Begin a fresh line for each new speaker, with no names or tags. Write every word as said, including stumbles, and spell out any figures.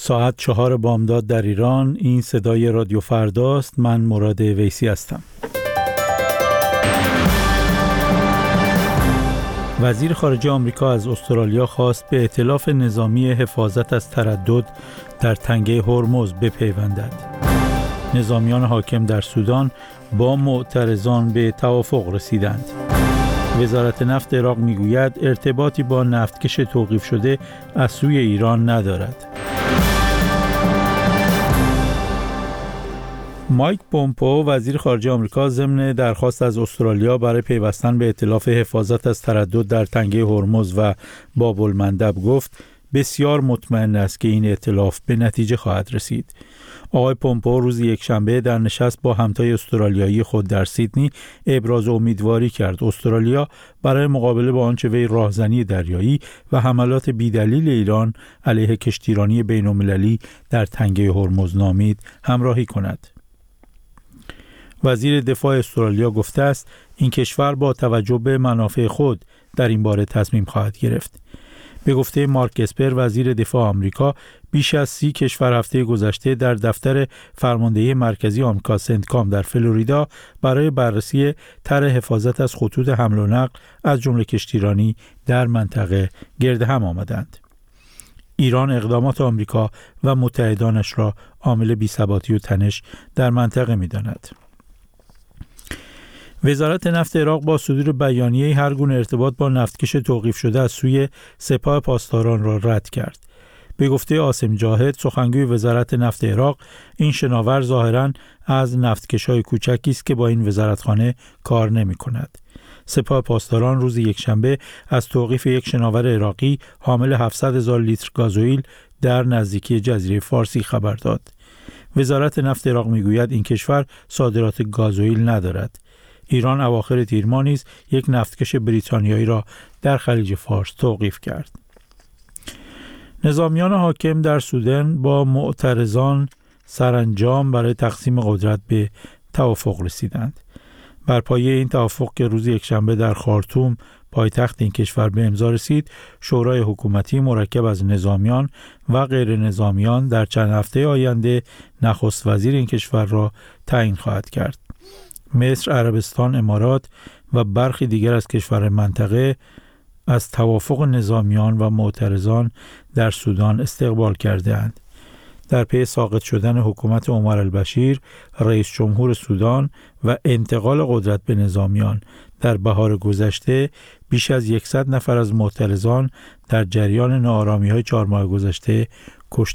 ساعت چهار بامداد در ایران. این صدای رادیو فرداست. من مراد ویسی هستم. وزیر خارجه آمریکا از استرالیا خواست به ائتلاف نظامی حفاظت از تردد در تنگه هرمز بپیوندد. نظامیان حاکم در سودان با معترضان به توافق رسیدند. وزارت نفت عراق میگوید ارتباطی با نفتکش توقیف شده از سوی ایران ندارد. مایک پومپئو وزیر خارجه آمریکا ضمن درخواست از استرالیا برای پیوستن به ائتلاف حفاظت از تردد در تنگه هرمز و باب المندب گفت بسیار مطمئن است که این ائتلاف به نتیجه خواهد رسید. آقای پومپئو روز یکشنبه در نشست با همتای استرالیایی خود در سیدنی ابراز امیدواری کرد استرالیا برای مقابله با آنچه وی راهزنی دریایی و حملات بیدلیل ایران علیه کشتیرانی بین‌المللی در تنگه هرمز نامید همراهی کند. وزیر دفاع استرالیا گفته است این کشور با توجه به منافع خود در این باره تصمیم خواهد گرفت. به گفته مارک اسپر وزیر دفاع آمریکا، بیش از سی کشور هفته گذشته در دفتر فرماندهی مرکزی آمریکا سنتکام در فلوریدا برای بررسی طرح حفاظت از خطوط حمل و نقل از جمله کشتیرانی در منطقه گرد هم آمدند. ایران اقدامات آمریکا و متحدانش را عامل بی‌ثباتی و تنش در منطقه می‌داند. وزارت نفت عراق با صدور بیانیه هر گونه ارتباط با نفتکش توقیف شده از سوی سپاه پاسداران را رد کرد. به گفته عاصم جاهد سخنگوی وزارت نفت عراق، این شناور ظاهراً از نفتکش‌های کوچکی است که با این وزارتخانه کار نمی‌کند. سپاه پاسداران روز یکشنبه از توقیف یک شناور عراقی حامل هفتصد هزار لیتر گازوئیل در نزدیکی جزیره فارسی خبر داد. وزارت نفت عراق می‌گوید این کشور صادرات گازوئیل ندارد. ایران اواخر تیر ماه نیز یک نفتکش بریتانیایی را در خلیج فارس توقیف کرد. نظامیان حاکم در سودان با معترضان سرانجام برای تقسیم قدرت به توافق رسیدند. بر پایه این توافق که روز یکشنبه در خارتوم پایتخت این کشور به امضا رسید، شورای حکومتی مرکب از نظامیان و غیر نظامیان در چند هفته آینده نخست وزیر این کشور را تعیین خواهد کرد. مصر، عربستان، امارات و برخی دیگر از کشورهای منطقه از توافق نظامیان و معترضان در سودان استقبال کرده‌اند. در پی ساقط شدن حکومت عمر البشیر، رئیس جمهور سودان و انتقال قدرت به نظامیان در بهار گذشته، بیش از صد نفر از معترضان در جریان ناآرامی‌های چهار ماه گذشته